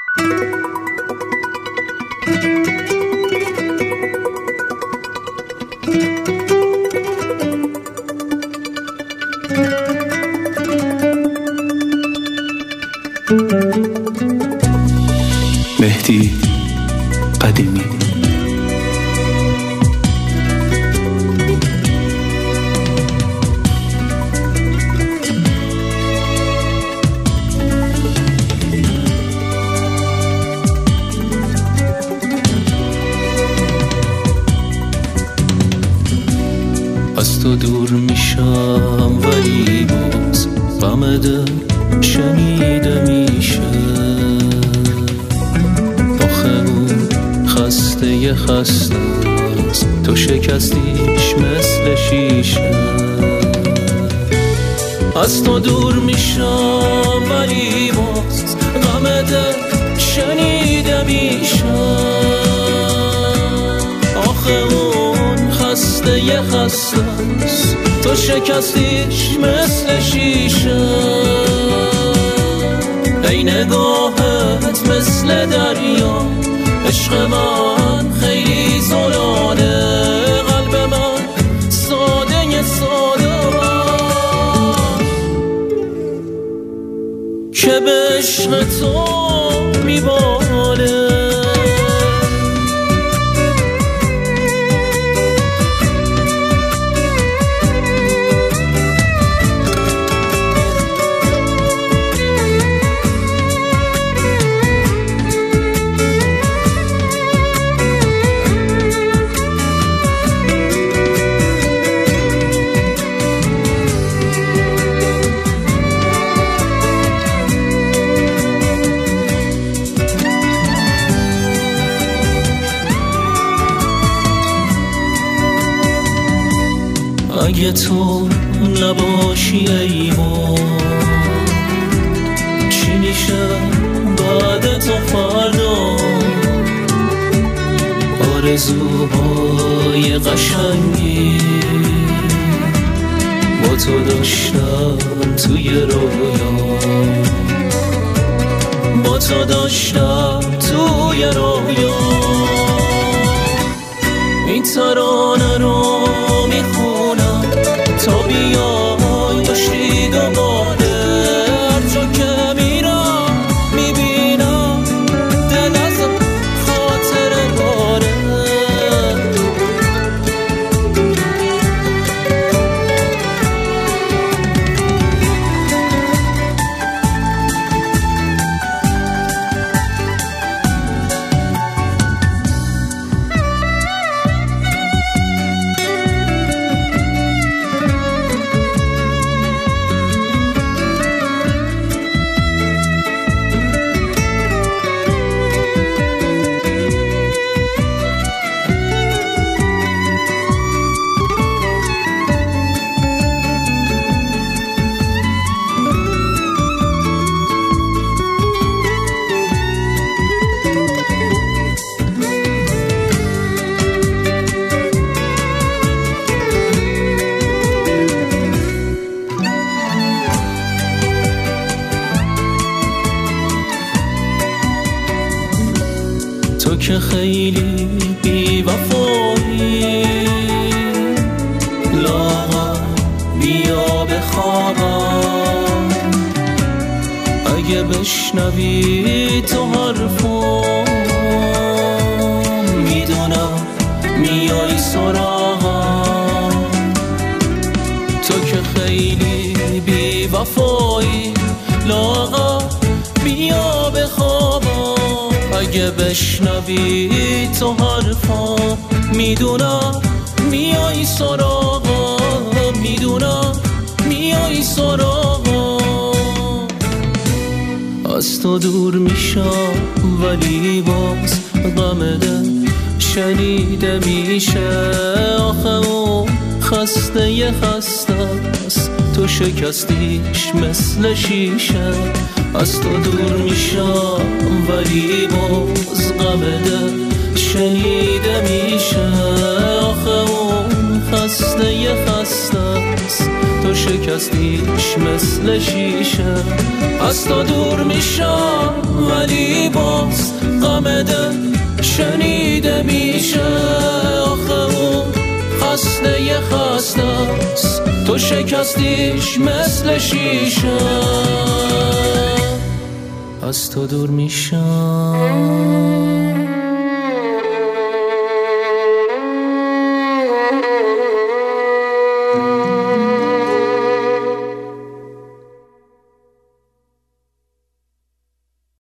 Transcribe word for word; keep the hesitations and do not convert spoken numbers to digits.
مهدی قدیمی. از تو دور میشم ولی باز غم دل شنیده میشه. آخه اون خسته ی خسته است، تو شکستیش مثل شیشه. از تو دور میشم ولی باز غم دل شنیده میشه. آخه اون خسته ی خسته است، تو شکستیش مثل شیشه. ای نگاهت مثل دریا، عشق من خیلی زلانه. قلب من ساده ساده من که به عشق تو میباله. اگه تو نباشی ای بار، چی میشه بعد تو فردا؟ آرزوهای قشنگی با تو داشتم توی رویا، با تو داشتم توی رویا. این ترانه رو میخونم تا بیای باشی دوباره. هر جا که میرم میبینم دل از خاطر باره. تو که خیلی بی وفایی، لاغر بیا بخوابم. اگه بشنوی تو حرفم میدونم میای سراغم. تو که خیلی بی وفایی، لاغر بیا بخوابم. اگه بشنوی تو حرفم میدونم میای سراغم، میدونم میای سراغم. از تو دور میشم ولی باز غم دل شنیده میشه. آخه اون خسته ی خسته است، تو شکستیش مثل شیشه. از تو دور میشم ولی باز غم دل شنیده میشه. آخه اون خسته ی خسته است، تو تو شکستیش مثل شیشه. از تو دور میشم ولی باز غم دل شنیده میشه. آخه اون خسته یه خسته است، تو شکستیش مثل شیشه. از تو دور میشم.